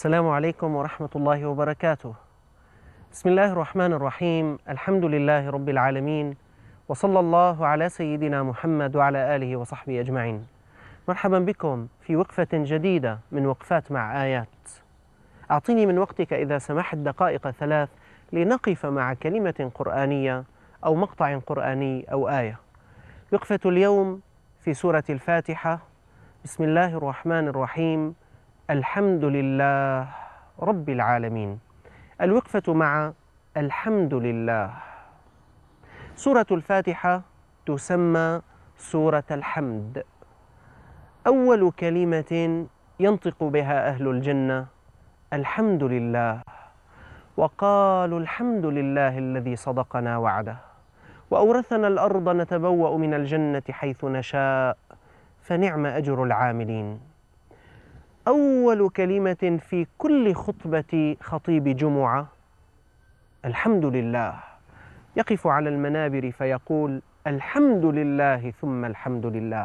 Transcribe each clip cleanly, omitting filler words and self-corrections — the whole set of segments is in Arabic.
السلام عليكم ورحمة الله وبركاته. بسم الله الرحمن الرحيم. الحمد لله رب العالمين، وصلى الله على سيدنا محمد وعلى آله وصحبه أجمعين. مرحبا بكم في وقفة جديدة من وقفات مع آيات. أعطيني من وقتك إذا سمحت دقائق 3 لنقف مع كلمة قرآنية أو مقطع قرآني أو آية. وقفة اليوم في سورة الفاتحة. بسم الله الرحمن الرحيم. الحمد لله رب العالمين. الوقفة مع الحمد لله. سورة الفاتحة تسمى سورة الحمد. أول كلمة ينطق بها أهل الجنة الحمد لله، وقالوا الحمد لله الذي صدقنا وعده وأورثنا الأرض نتبوأ من الجنة حيث نشاء فنعم أجر العاملين. أول كلمة في كل خطبة خطيب جمعة الحمد لله. يقف على المنابر فيقول الحمد لله ثم الحمد لله.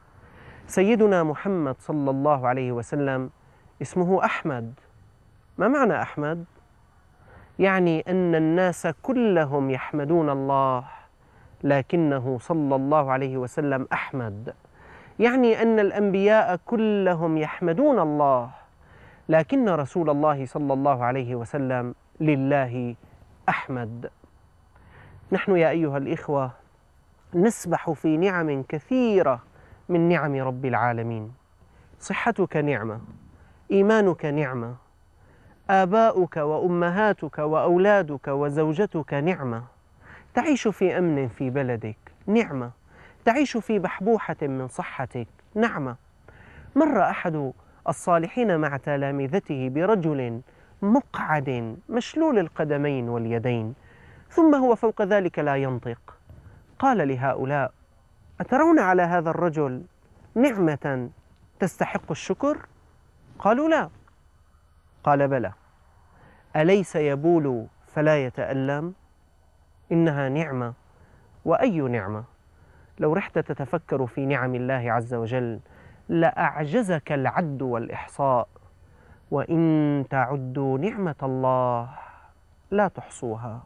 سيدنا محمد صلى الله عليه وسلم اسمه أحمد. ما معنى أحمد؟ يعني أن الناس كلهم يحمدون الله، لكنه صلى الله عليه وسلم أحمد. يعني أن الأنبياء كلهم يحمدون الله، لكن رسول الله صلى الله عليه وسلم لله أحمد. نحن يا أيها الإخوة نسبح في نعم كثيرة من نعم رب العالمين. صحتك نعمة، إيمانك نعمة، آباؤك وأمهاتك وأولادك وزوجتك نعمة، تعيش في أمن في بلدك نعمة، تعيش في بحبوحة من صحتك نعمة. مر أحد الصالحين مع تلامذته برجل مقعد مشلول القدمين واليدين، ثم هو فوق ذلك لا ينطق. قال لهؤلاء: أترون على هذا الرجل نعمة تستحق الشكر؟ قالوا لا. قال: بلى، أليس يبول فلا يتألم؟ إنها نعمة، وأي نعمة. لو رحت تتفكر في نعم الله عز وجل لأعجزك العد والإحصاء، وإن تعدوا نعمة الله لا تحصوها.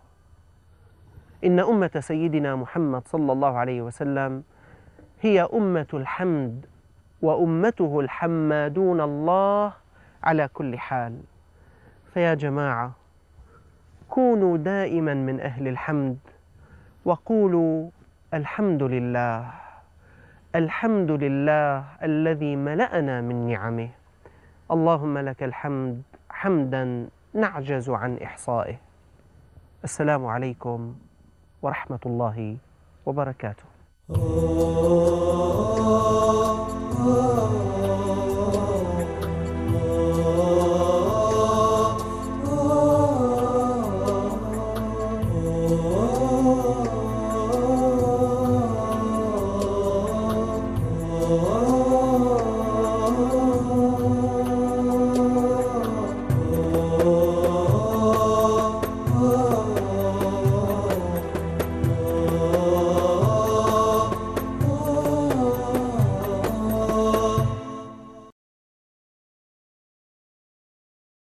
إن أمة سيدنا محمد صلى الله عليه وسلم هي أمة الحمد، وأمته الحمادون الله على كل حال. فيا جماعة، كونوا دائما من أهل الحمد، وقولوا الحمد لله، الحمد لله الذي ملأنا من نعمه. اللهم لك الحمد حمدا نعجز عن إحصائه. السلام عليكم ورحمة الله وبركاته.